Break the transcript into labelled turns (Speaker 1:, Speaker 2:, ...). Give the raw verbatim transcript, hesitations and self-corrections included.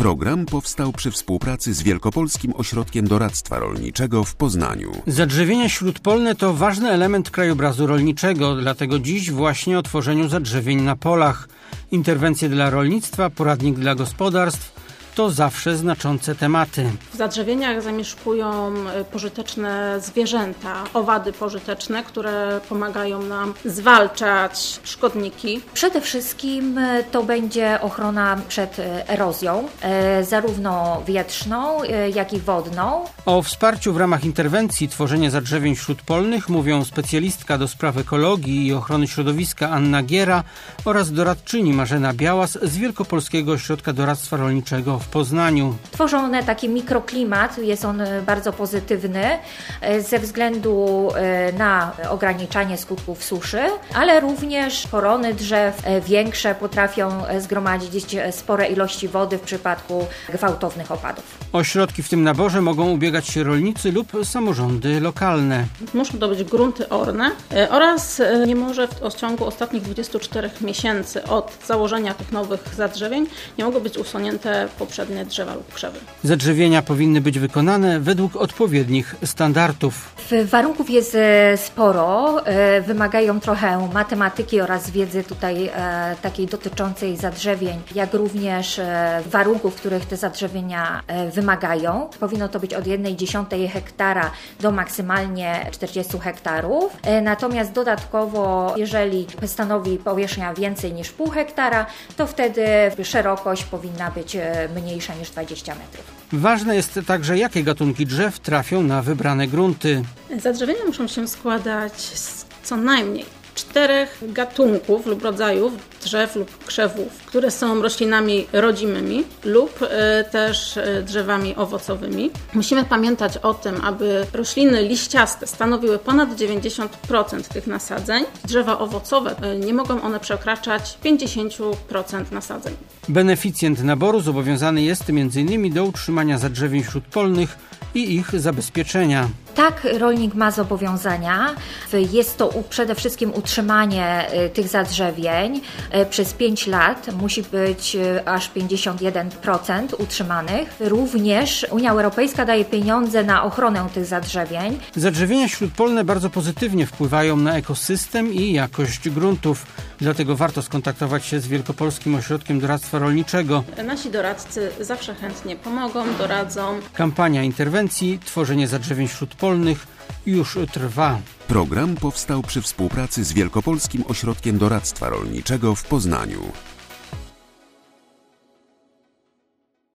Speaker 1: Program powstał przy współpracy z Wielkopolskim Ośrodkiem Doradztwa Rolniczego w Poznaniu.
Speaker 2: Zadrzewienia śródpolne to ważny element krajobrazu rolniczego, dlatego dziś właśnie o tworzeniu zadrzewień na polach. Interwencje dla rolnictwa, poradnik dla gospodarstw to zawsze znaczące tematy.
Speaker 3: W zadrzewieniach zamieszkują pożyteczne zwierzęta, owady pożyteczne, które pomagają nam zwalczać szkodniki.
Speaker 4: Przede wszystkim to będzie ochrona przed erozją, zarówno wietrzną, jak i wodną.
Speaker 2: O wsparciu w ramach interwencji tworzenia zadrzewień śródpolnych mówią specjalistka do spraw ekologii i ochrony środowiska Anna Giera oraz doradczyni Marzena Białas z Wielkopolskiego Ośrodka Doradztwa Rolniczego w Poznaniu.
Speaker 4: Tworzą one taki mikroklimat, jest on bardzo pozytywny ze względu na ograniczanie skutków suszy, ale również korony drzew większe potrafią zgromadzić spore ilości wody w przypadku gwałtownych opadów.
Speaker 2: O środki w tym naborze mogą ubiegać się rolnicy lub samorządy lokalne.
Speaker 3: Muszą to być grunty orne oraz nie może w ciągu ostatnich dwudziestu czterech miesięcy od założenia tych nowych zadrzewień nie mogą być usunięte poprzednie drzewa lub krzewy.
Speaker 2: Zadrzewienia powinny być wykonane według odpowiednich standardów.
Speaker 4: Warunków jest sporo, wymagają trochę matematyki oraz wiedzy tutaj takiej dotyczącej zadrzewień, jak również warunków, których te zadrzewienia wymagają. Powinno to być od jednej dziesiątej hektara do maksymalnie czterdziestu hektarów. Natomiast dodatkowo, jeżeli stanowi powierzchnia więcej niż pół hektara, to wtedy szerokość powinna być mniejsza niż dwadzieścia metrów.
Speaker 2: Ważne jest także, jakie gatunki drzew trafią na wybrane grunty.
Speaker 3: Zadrzewienia muszą się składać z co najmniej czterech gatunków lub rodzajów drzew lub krzewów, które są roślinami rodzimymi lub y, też y, drzewami owocowymi. Musimy pamiętać o tym, aby rośliny liściaste stanowiły ponad dziewięćdziesiąt procent tych nasadzeń. Drzewa owocowe, y, nie mogą one przekraczać pięćdziesiąt procent nasadzeń.
Speaker 2: Beneficjent naboru zobowiązany jest między innymi do utrzymania zadrzewień śródpolnych i ich zabezpieczenia.
Speaker 4: Tak, rolnik ma zobowiązania. Jest to przede wszystkim utrzymanie tych zadrzewień. Przez pięć lat musi być aż pięćdziesiąt jeden procent utrzymanych. Również Unia Europejska daje pieniądze na ochronę tych zadrzewień.
Speaker 2: Zadrzewienia śródpolne bardzo pozytywnie wpływają na ekosystem i jakość gruntów. Dlatego warto skontaktować się z Wielkopolskim Ośrodkiem Doradztwa Rolniczego.
Speaker 3: Nasi doradcy zawsze chętnie pomogą, doradzą.
Speaker 2: Kampania interwencji, tworzenie zadrzewień śródpolnych już trwa.
Speaker 1: Program powstał przy współpracy z Wielkopolskim Ośrodkiem Doradztwa Rolniczego w Poznaniu.